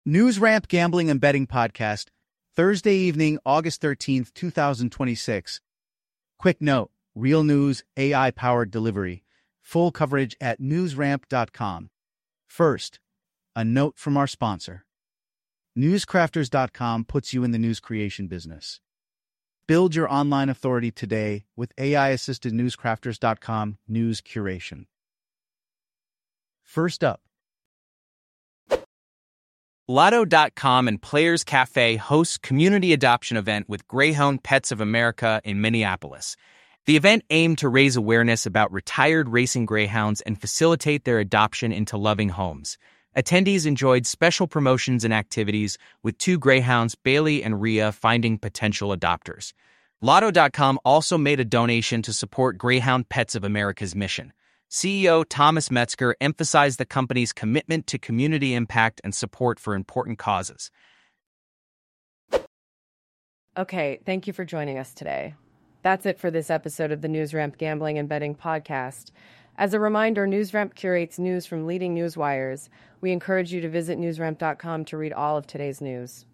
News Ramp Gambling and Betting Podcast, Thursday evening, August 13th, 2026. Quick note, real news, AI-powered delivery. Full coverage at newsramp.com. First, a note from our sponsor. Newscrafters.com puts you in the news creation business. Build your online authority today with AI-assisted Newscrafters.com news curation. First up, Lotto.com and Players Cafe hosts community adoption event with Greyhound Pets of America in Minneapolis. The event aimed to raise awareness about retired racing greyhounds and facilitate their adoption into loving homes. Attendees enjoyed special promotions and activities, with two greyhounds, Bailey and Rhea, finding potential adopters. Lotto.com also made a donation to support Greyhound Pets of America's mission. CEO Thomas Metzger emphasized the company's commitment to community impact and support for important causes. Okay, thank you for joining us today. That's it for this episode of the NewsRamp Gambling and Betting Podcast. As a reminder, NewsRamp curates news from leading news wires. We encourage you to visit newsramp.com to read all of today's news.